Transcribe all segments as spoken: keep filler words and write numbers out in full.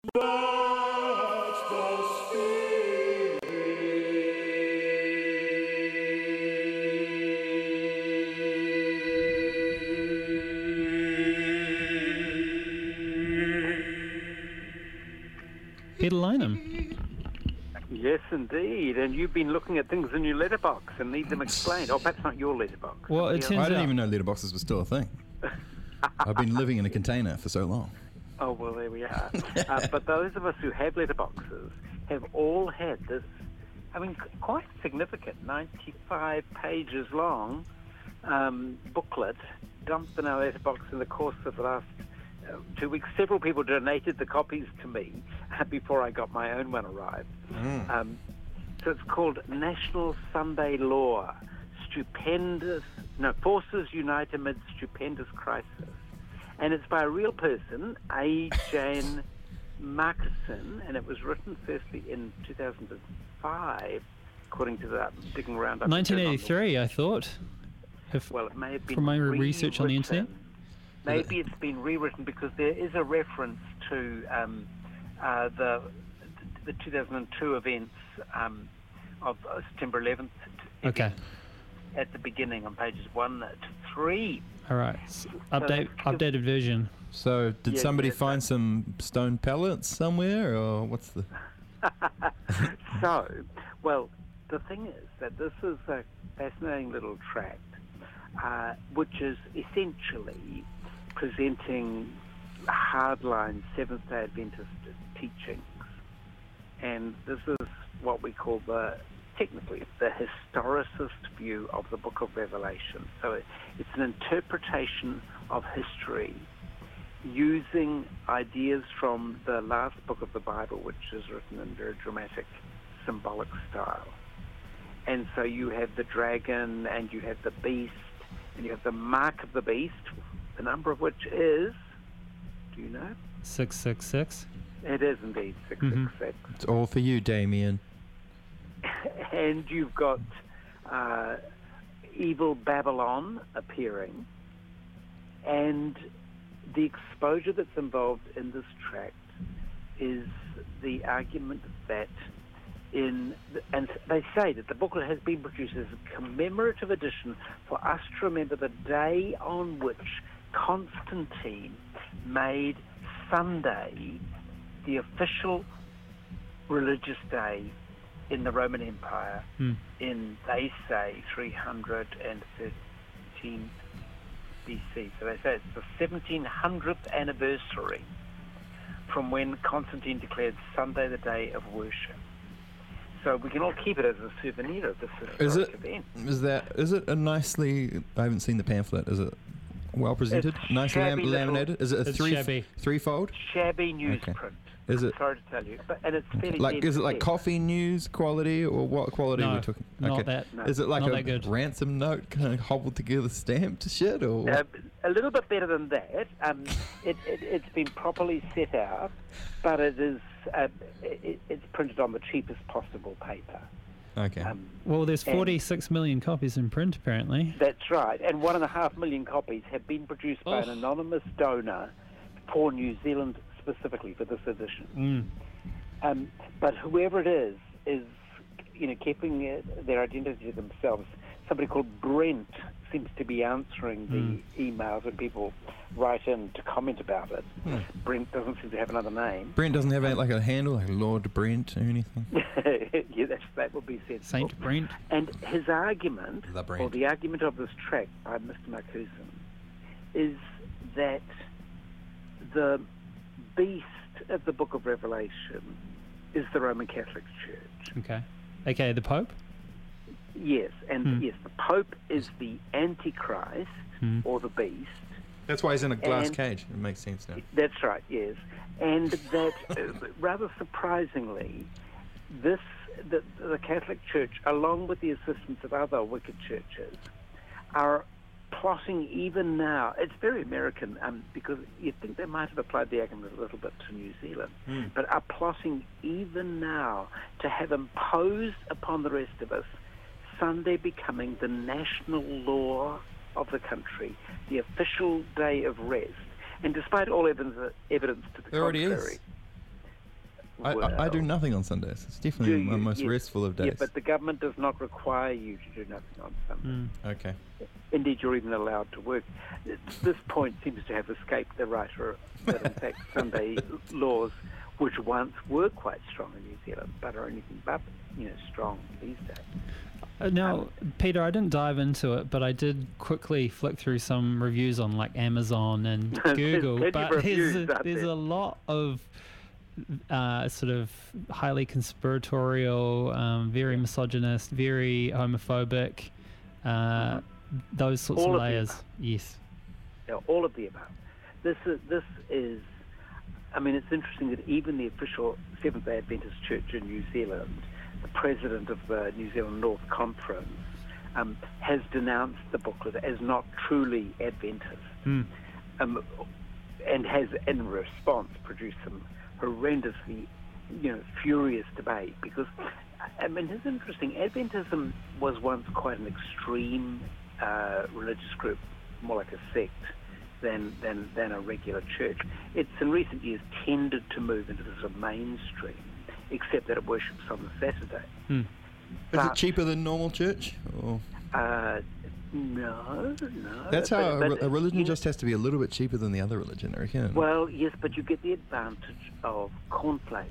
That's the spirit. Peter Lynham. Yes, indeed. And you've been looking at things in your letterbox and need them explained. Oh, perhaps not your letterbox. Well, it Yeah. turns I didn't out- even know letterboxes were still a thing. I've been living in a container for so long. Oh, well, there we are. uh, but those of us who have letterboxes have all had this, I mean, c- quite significant, ninety-five pages long um, booklet dumped in our letterbox in the course of the last uh, two weeks. Several people donated the copies to me uh, before I got my own one arrived. Mm. Um, so it's called National Sunday Law, Stupendous, no, Forces Unite Amid Stupendous Crisis. And it's by a real person, A. Jane Markison, and it was written firstly in two thousand five, according to that digging around. up nineteen and down on eighty-three, I thought. If, the- Well, it may have been from my research on the internet. rewritten. Maybe it's been rewritten because there is a reference to um, uh, the the two thousand two events um, of uh, September eleventh. okay. At the beginning on pages one to three. All right. S- Update, updated version. So, did Yeah, somebody yeah, find some stone pellets somewhere, or what's the... So, well, the thing is that this is a fascinating little tract, uh, which is essentially presenting hardline Seventh-day Adventist teachings. And this is what we call the, technically, the historicist view of the Book of Revelation. So it, it's an interpretation of history using ideas from the last book of the Bible, which is written in very dramatic, symbolic style. And so you have the dragon, and you have the beast, and you have the mark of the beast, the number of which is, do you know? six six six. It is indeed six six six. It's all for you, Damien. And you've got uh, evil Babylon appearing, and the exposure that's involved in this tract is the argument that in, and they say that the booklet has been produced as a commemorative edition for us to remember the day on which Constantine made Sunday the official religious day in the Roman Empire Hmm. in, they say, three hundred thirteen B C. So they say it's the seventeen hundredth anniversary from when Constantine declared Sunday the day of worship. So we can all keep it as a souvenir of this historic Is it? event. Is that? Is it a nicely? I haven't seen the pamphlet. Is it well presented? It's Nicely lam- shabby little- laminated? Is it a It's three shabby. threefold? Shabby Okay. newsprint. Is it Sorry to tell you, but and it's fairly like? Is it like dense. coffee news quality, or what quality are No, we talking? not okay. that. No. Is it like Not a that good. ransom note kind of hobbled together stamped shit, or what? Uh, a little bit better than that. Um, it, it, it's been properly set out, but it is uh, it, it's printed on the cheapest possible paper. okay. Um, Well, there's And- forty-six million copies in print, apparently. that's right, and one and a half million copies have been produced by an Oh. anonymous donor for New Zealand specifically for this edition. Mm. Um, but whoever it is is, you know, keeping uh, their identity to themselves. Somebody called Brent seems to be answering the emails when people write in to comment about it. Hmm. Brent doesn't seem to have another name. Brent doesn't have a, like a handle, like Lord Brent or anything. yeah, that's, that would be sensible. Saint Brent. And his argument, The Brent. or the argument of this tract by Mister Marcuson, is that the beast of the Book of Revelation is the Roman Catholic Church. Okay. Okay, the Pope? Yes, and Hmm. yes, the Pope is the Antichrist, Hmm. or the beast. That's why he's in a glass And- cage. It makes sense now. That's right, yes. And that, uh, rather surprisingly, this the, the Catholic Church, along with the assistance of other wicked churches, are plotting even now. It's very American, um, because you'd think they might have applied the argument a little bit to New Zealand, Mm. but are plotting even now to have imposed upon the rest of us Sunday becoming the national law of the country, the official day of rest. And despite all evidence, evidence to the There already contrary, is. I, will. I, I do nothing on Sundays. It's definitely Do my you? most Yes. restful of Yeah, days. but the government does not require you to do nothing on Sunday. Mm. Okay. Indeed, you're even allowed to work. This point seems to have escaped the writer that, in fact, Sunday laws, which once were quite strong in New Zealand, but are anything but, you know, strong these days. Uh, now, Peter, I didn't dive into it, but I did quickly flick through some reviews on like Amazon and There's Google. plenty But of reviews there's, a, out there's there. a lot of uh, sort of highly conspiratorial, um, very misogynist, very homophobic, uh, those sorts All of of the layers. above. Yes. Yeah, all of the above. This is, this is, I mean, it's interesting that even the official Seventh-day Adventist Church in New Zealand, the president of the New Zealand North Conference, um, has denounced the booklet as not truly Adventist, Mm. um, and has, in response, produced some horrendously, you know, furious debate. Because, I mean, it's interesting. Adventism was once quite an extreme uh, religious group, more like a sect than, than than a regular church. It's in recent years tended to move into the sort of mainstream, except that it worships on the Saturday. Mm. Is But- it cheaper than normal church? Or? Uh, no, no. That's but- how a, but re- a religion you- just has to be a little bit cheaper than the other religion, I reckon. Well, yes, but you get the advantage of cornflakes.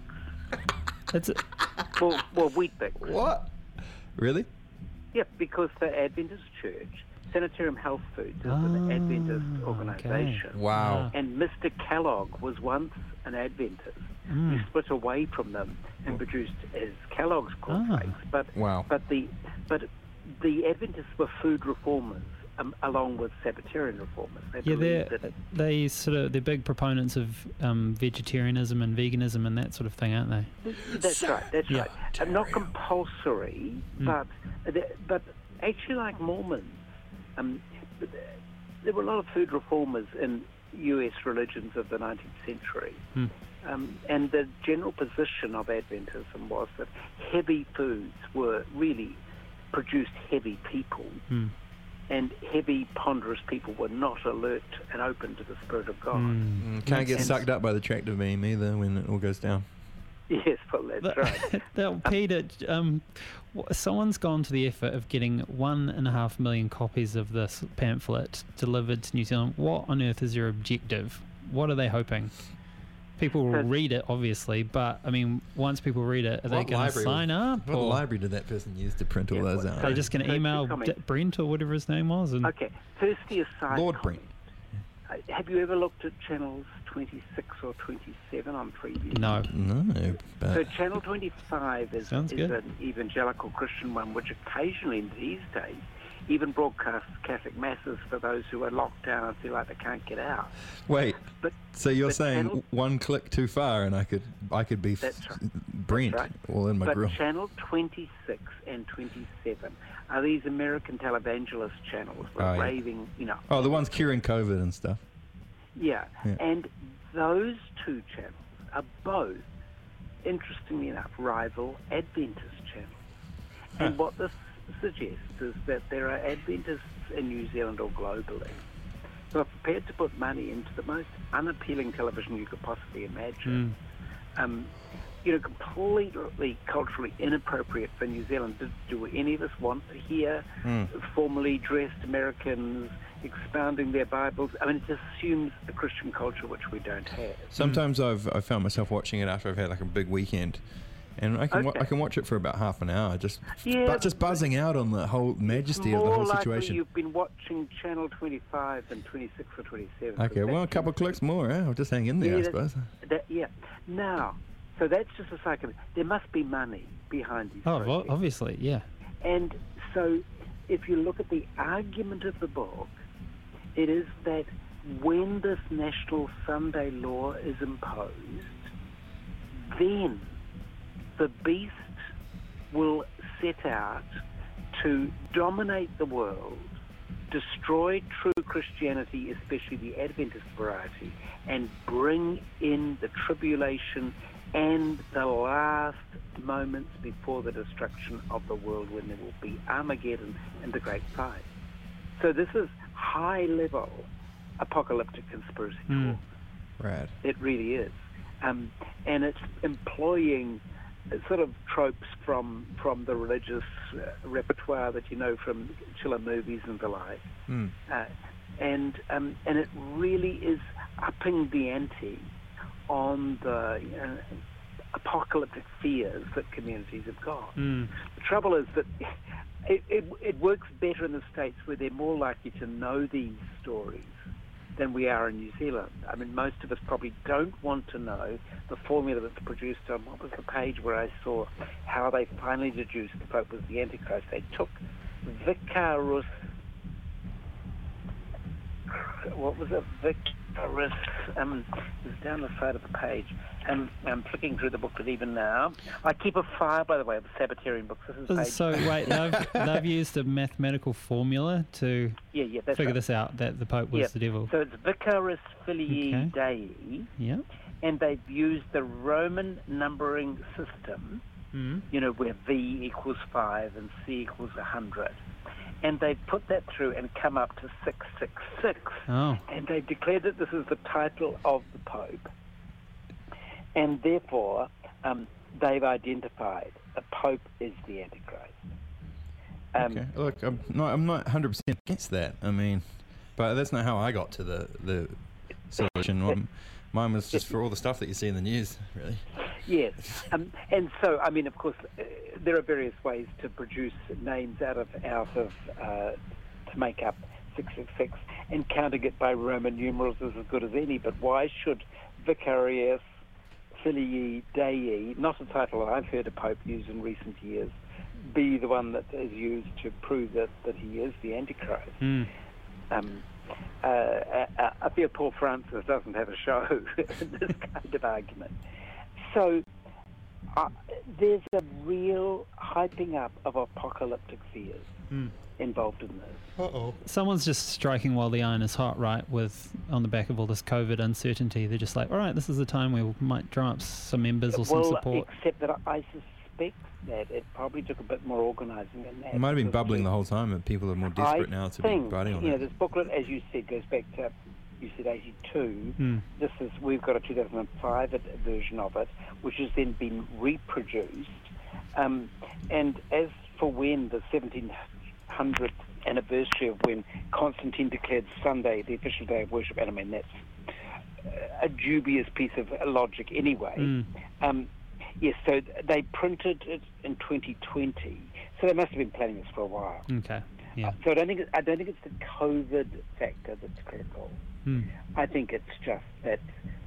It's well, well, wheat bix. What? Really? Yeah, because the Adventist Church, Sanitarium Health Foods, is an Ah, Adventist okay. organisation. Wow. And Mister Kellogg was once an Adventist. Mm. He split away from them and produced his Kellogg's cornflakes. Ah. But Wow. but the but the Adventists were food reformers, um, along with Sabbatarian reformers. They Yeah, believed they're that they sort of they're big proponents of um, vegetarianism and veganism and that sort of thing, aren't they? That's right. That's Yeah. right. Uh, not compulsory, Mm. but but actually, like Mormons, um, there were a lot of food reformers in U S religions of the nineteenth century, Mm. um, and the general position of Adventism was that heavy foods were really produced heavy people, Mm. and heavy, ponderous people were not alert and open to the Spirit of God. Mm. Mm, can't get Makes sucked up by the tractor beam either when it all goes down. Yes, well, that's But- right. Now, Peter, um, wh- someone's gone to the effort of getting one and a half million copies of this pamphlet delivered to New Zealand. What on earth is their objective? What are they hoping? People will So- read it, obviously, but I mean, once people read it, are they What going to library sign up? What or library did that person use to print all Yeah, those what- out? are they just going So to two email comments. D- Brent or whatever his name was? And Okay, firstly, a side Lord comment. Uh, have you ever looked at channels twenty-six or twenty-seven on Freeview? no. No, So but channel twenty-five is, Sounds is good. an evangelical Christian one, which occasionally these days even broadcasts Catholic masses for those who are locked down and feel like they can't get out. wait. But So you're but saying channel- one click too far, and I could I could be f- That's right. Brent That's all in my but grill. channel twenty-six and twenty-seven are these American televangelist channels with Oh, yeah. raving, you know. Oh, the ones curing COVID and stuff. Yeah. Yeah. And those two channels are both, interestingly enough, rival Adventist channels. And Huh. what this suggests is that there are Adventists in New Zealand or globally who are prepared to put money into the most unappealing television you could possibly imagine. Mm. Um, you know, completely culturally inappropriate for New Zealand. Do, do any of us want to hear Mm. formally dressed Americans expounding their Bibles? I mean, it assumes a Christian culture which we don't have. Sometimes I've I found myself watching it after I've had like a big weekend, and I can wa- Okay. I can watch it for about half an hour, just Yeah, but just but- buzzing out on the whole majesty of the More whole likely situation. you've been watching Channel twenty-five than twenty-six or twenty-seven. Okay, well, a couple of clicks more, eh? I'll just hang in there, Yeah, I that- suppose. That, yeah. Now, so that's just a psycho. There must be money behind these Oh, well, projects. obviously, yeah. And so, if you look at the argument of the book, it is that when this National Sunday Law is imposed, then the beast will set out to dominate the world, destroy true Christianity, especially the Adventist variety, and bring in the tribulation and the last moments before the destruction of the world, when there will be Armageddon and the great fire. So this is high-level apocalyptic conspiracy Mm. talk. Rad. It really is. um, and it's employing sort of tropes from from the religious uh, repertoire that you know from killer movies and the like, Mm. uh, and um, and it really is upping the ante on the uh, apocalyptic fears that communities have got. Mm. The trouble is that it, it, it works better in the States, where they're more likely to know these stories than we are in New Zealand. I mean, most of us probably don't want to know the formula that's produced on, what was the page where I saw how they finally deduced the Pope was the Antichrist. They took Vicarus, what was it, Vicarus, um, it was down the side of the page. Um, I'm flicking through the booklet even now. I keep a file, by the way, of Sabbatarian books. This is page. So wait, they've, they've used a mathematical formula to yeah, yeah, that's figure right. this out, that the Pope was Yeah. the devil. So it's Vicarus Filii Okay. Dei, Yeah. and they've used the Roman numbering system, Mm. you know, where V equals five and C equals one hundred. And they've put that through and come up to six six six. Oh. And they've declared that this is the title of the Pope. And therefore, um, they've identified the Pope is the Antichrist. Um, Okay. Look, I'm not. I'm not one hundred percent against that. I mean, but that's not how I got to the the solution. Um, Mine was just for all the stuff that you see in the news, really. Yes, um, and so I mean, of course, uh, there are various ways to produce names out of out of uh, to make up six six six, and counting it by Roman numerals is as good as any. But why should Vicarius Filii Dei, not a title that I've heard a pope use in recent years, be the one that is used to prove that, that he is the Antichrist? Mm. Um, uh, uh, I feel Paul Francis doesn't have a show in this kind of argument. So uh, there's a real hyping up of apocalyptic fears Mm. involved in this. Uh-oh. Someone's just striking while the iron is hot, right? With on the back of all this COVID uncertainty, they're just like, all right, this is the time we might drum up some members or some Well, support. except that I suspect that it probably took a bit more organising than that. It might have been because bubbling the whole time, but people are more desperate I now to think, be biting on you know, it. this booklet, as you said, goes back to, you said eighty-two. Mm. This is, we've got a two thousand five ed- version of it, which has then been reproduced. Um, and as for when the seventeen hundredth anniversary of when Constantine declared Sunday the official day of worship, and I mean, that's a dubious piece of logic anyway. Mm. Um, yes, so they printed it in twenty twenty. So they must have been planning this for a while. Okay. Yeah. Uh, so I don't think it, I don't think it's the COVID factor that's critical. Mm. I think it's just that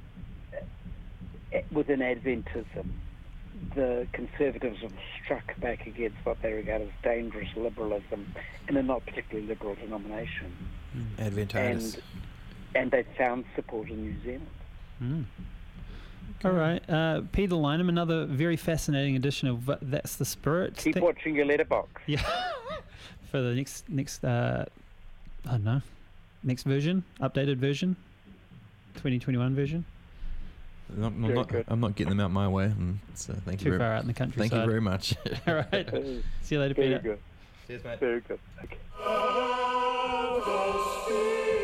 uh, within Adventism, the Conservatives have struck back against what they regard as dangerous liberalism in a not particularly liberal denomination, Adventitis. and and they found support in New Zealand. Mm. All right. Uh, Peter Lynham, another very fascinating edition of uh, That's the Spirit. Keep Th- watching your letterbox. Yeah. For the next, next uh, I don't know, next version, updated version, twenty twenty-one version. I'm, I'm Very not, good. I'm not getting them out my way. mm, So thank you Too very, far out in the countryside. thank you very much. All right. See you later, Very Peter. good. Cheers, mate. Very good. Okay. Of the Spirit.